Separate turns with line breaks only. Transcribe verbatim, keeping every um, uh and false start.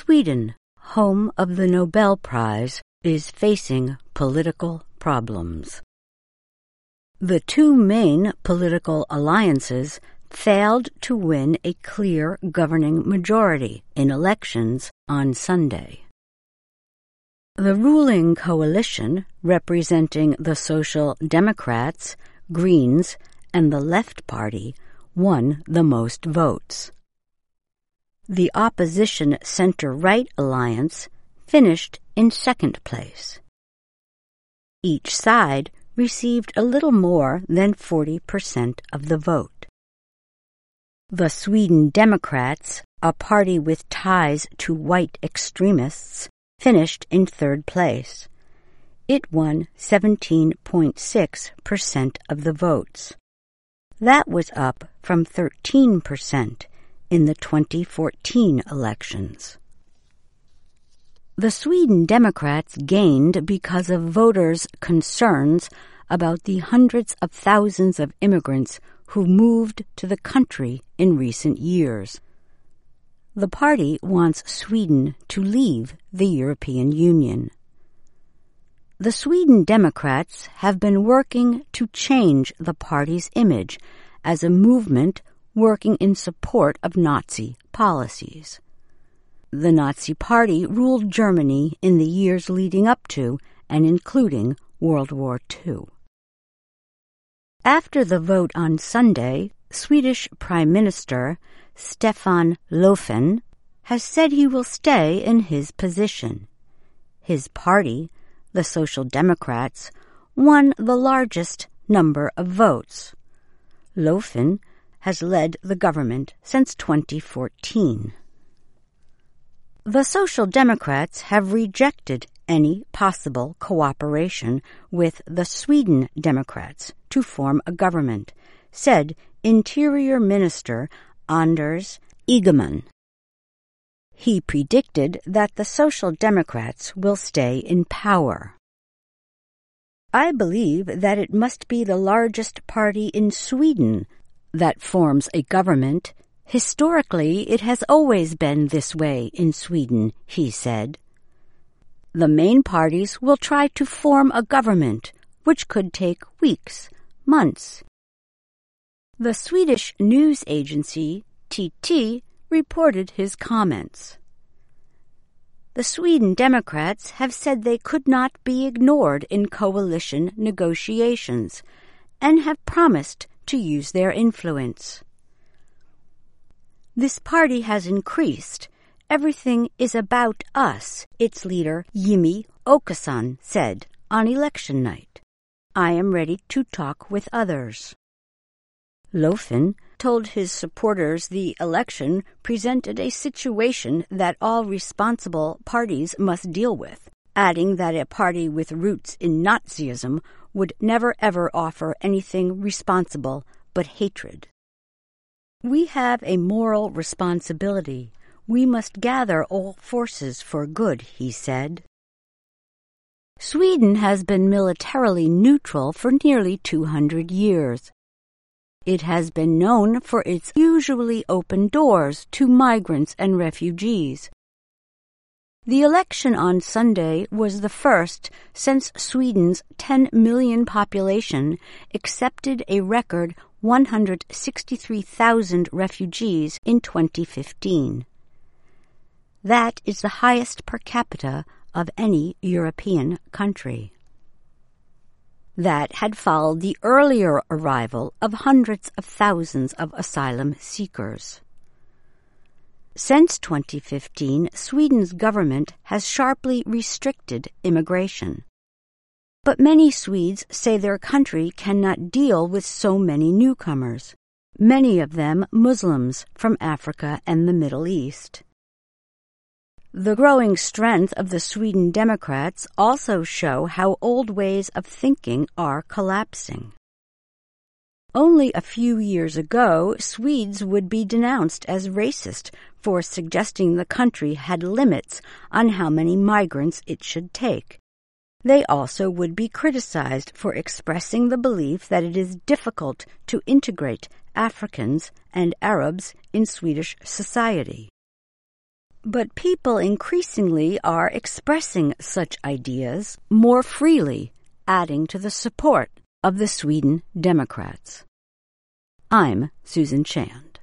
Sweden, home of the Nobel Prize, is facing political problems. The two main political alliances failed to win a clear governing majority in elections on Sunday. The ruling coalition, representing the Social Democrats, Greens, and the Left Party, won the most votes. The opposition center-right alliance finished in second place. Each side received a little more than forty percent of the vote. The Sweden Democrats, a party with ties to white extremists, finished in third place. It won seventeen point six percent of the votes. That was up from thirteen percent in the twenty fourteen elections. The Sweden Democrats gained because of voters' concerns about the hundreds of thousands of immigrants who moved to the country in recent years. The party wants Sweden to leave the European Union. The Sweden Democrats have been working to change the party's image as a movement working in support of Nazi policies. The Nazi Party ruled Germany in the years leading up to and including World War Two. After the vote on Sunday, Swedish Prime Minister Stefan Löfven has said he will stay in his position. His party, the Social Democrats, won the largest number of votes. Löfven has led the government since twenty fourteen. The Social Democrats have rejected any possible cooperation with the Sweden Democrats to form a government, said Interior Minister Anders Ygeman. He predicted that the Social Democrats will stay in power. I believe that it must be the largest party in Sweden that forms a government. Historically, it has always been this way in Sweden, he said. The main parties will try to form a government, which could take weeks, months. The Swedish news agency T T reported his comments. The Sweden Democrats have said they could not be ignored in coalition negotiations and have promised to use their influence. This party has increased. Everything is about us, its leader Jimmie Åkesson said on election night. I am ready to talk with others. Löfven told his supporters the election presented a situation that all responsible parties must deal with, adding that a party with roots in Nazism would never ever offer anything responsible but hatred. We have a moral responsibility. We must gather all forces for good, he said. Sweden has been militarily neutral for nearly two hundred years. It has been known for its usually open doors to migrants and refugees. The election on Sunday was the first since Sweden's ten million population accepted a record one hundred sixty-three thousand refugees in twenty fifteen. That is the highest per capita of any European country. That had followed the earlier arrival of hundreds of thousands of asylum seekers. Since twenty fifteen, Sweden's government has sharply restricted immigration. But many Swedes say their country cannot deal with so many newcomers, many of them Muslims from Africa and the Middle East. The growing strength of the Sweden Democrats also show how old ways of thinking are collapsing. Only a few years ago, Swedes would be denounced as racist for suggesting the country had limits on how many migrants it should take. They also would be criticized for expressing the belief that it is difficult to integrate Africans and Arabs in Swedish society. But people increasingly are expressing such ideas more freely, adding to the support of the Sweden Democrats. I'm Susan Chand.